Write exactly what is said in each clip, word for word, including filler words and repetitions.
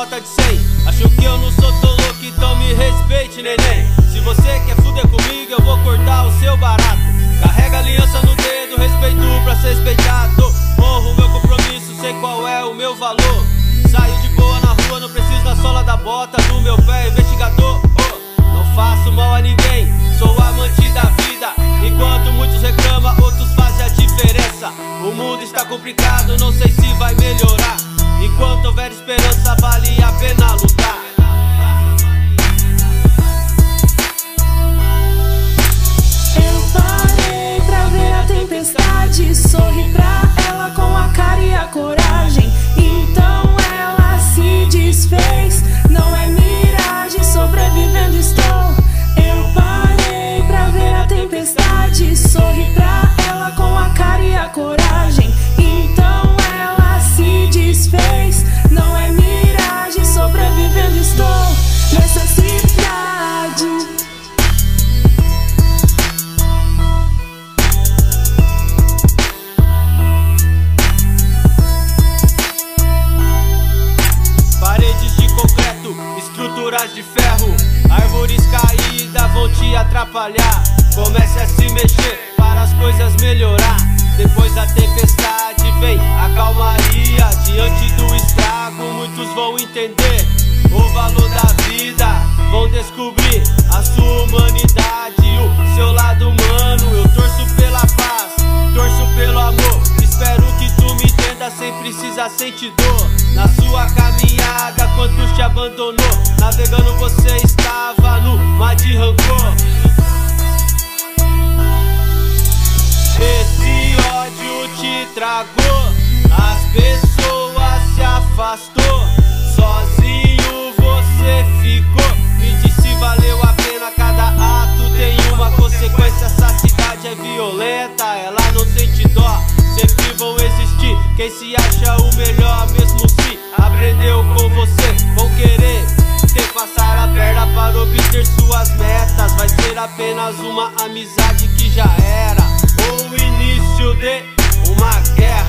nota de cem. Acho que eu não sou tão louco, então me respeite, neném. Se você quer fuder comigo, eu vou cortar o seu barato. Carrega aliança no dedo, respeito pra ser respeitado. Honro meu compromisso, sei qual é o meu valor. Saio de boa na rua, não preciso da sola da bota do meu pé, investigador. Oh, não faço mal a ninguém, sou amante da vida. Enquanto muitos reclamam, outros fazem a diferença. O mundo está complicado, não sei se vai melhorar. Enquanto houver esperança, vale a pena lutar. Eu parei pra ver a tempestade, sorri pra ela com a cara e a coragem. Então ela se desfez, não é miragem, sobrevivendo estou. Eu parei pra ver a tempestade, sorri pra ela com a cara e a coragem. Então ela se desfez, não é miragem, sobrevivendo estou nessa cidade. Paredes de concreto, estruturas de ferro, árvores caídas vão te atrapalhar. Comece a se mexer para as coisas melhorar. Depois da tempestade vem a calmaria. Diante do estrago muitos vão entender o valor da vida, vão descobrir a sua humanidade, o seu lado humano. Eu torço pela paz, torço pelo amor. Espero que tu me entenda sem precisar sentir dor. Na sua caminhada, quantos te abandonou? Navegando você estava no mar de rancor. Esse ódio te tragou, as pessoas se afastou, sozinho você ficou. Me disse valeu a pena, cada ato tem uma consequência. Essa cidade é violenta, ela não sente dó. Sempre vão existir quem se acha o melhor, mesmo se aprendeu com você. Vão querer ter passar a perna para obter suas metas. Vai ser apenas uma amizade que já era, ou o início de uma guerra.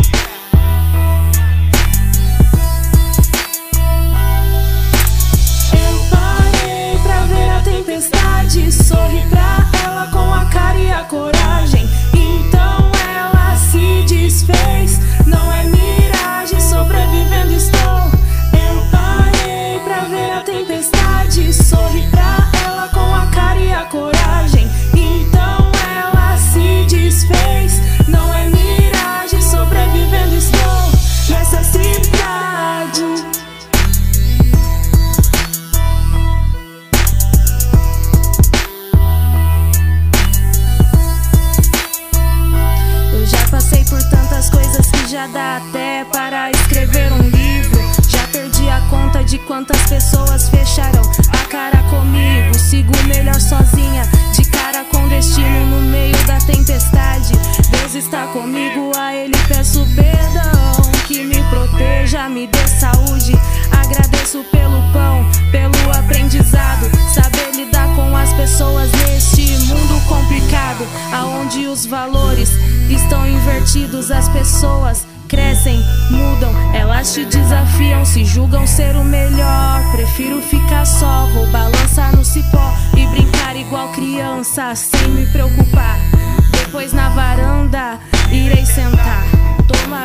Eu parei pra ver a tempestade, sorri pra ela com a cara e a coragem. Então ela se desfez, não é miragem, sobrevivendo estou. Eu parei pra ver a tempestade, sorri pra ela com a cara e a coragem. Então ela se desfez, não é miragem, sobrevivendo estou nessa cidade. Eu já passei por tantas coisas que já dá até para escrever um livro. Já perdi a conta de quantas pessoas fecharam a cara comigo. Sigo melhor sozinha, de cara com destino no meio da tempestade. Deus está comigo, a Ele peço perdão. Que me proteja, me dê saúde. Agradeço pelo pão, pelo aprendizado. Saber lidar com as pessoas neste mundo complicado, aonde os valores estão invertidos. As pessoas crescem, mudam, elas te desafiam, se julgam ser o melhor. Prefiro ficar só, vou balançar no cipó e brincar igual criança, sem me preocupar. Depois na varanda irei sentar, tomar